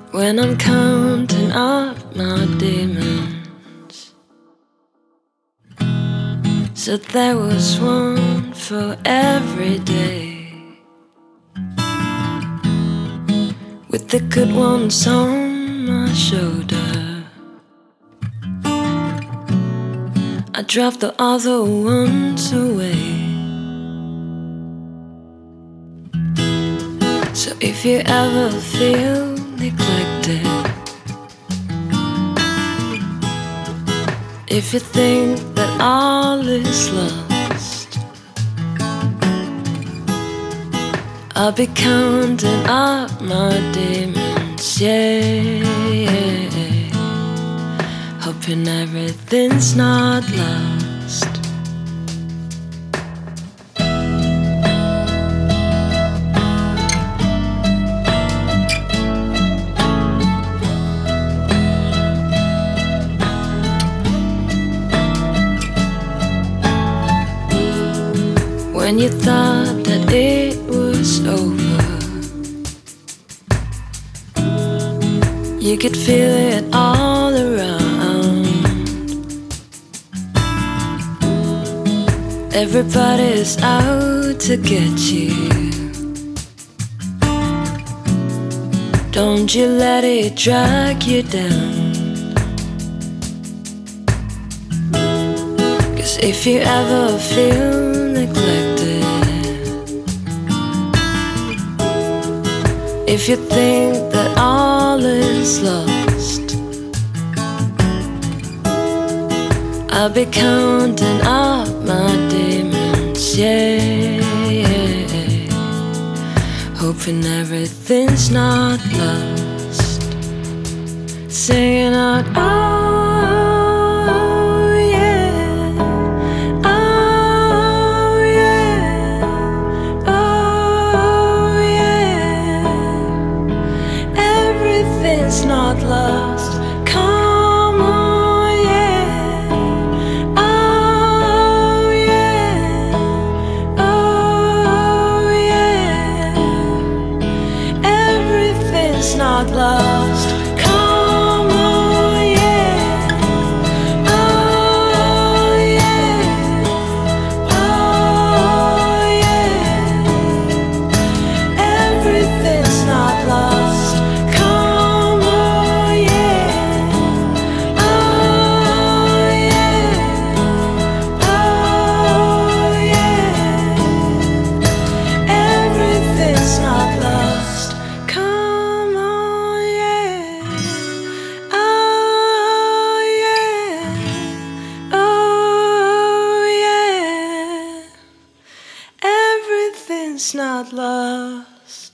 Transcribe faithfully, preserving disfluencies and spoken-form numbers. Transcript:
When I'm counting up my demons, so there was one for every day, with the good ones on my shoulder. I drive the other ones away. So if you ever feel neglected, if you think that all is lost, I'll be counting up my demons, yeah, yeah, hoping everything's not lost. When you thought that it was over, you could feel it all around. Everybody's out to get you. Don't you let it drag you down. 'Cause if you ever feel neglected, if you think that all is lost, I'll be counting up my demons, yeah, yeah, hoping everything's not lost. Singing out, oh, it's not lost. Come on, yeah. Oh, yeah. Oh, yeah. Everything's not lost. Come on, yeah. Oh, yeah. Oh, yeah. Everything's not lost. It's not lost.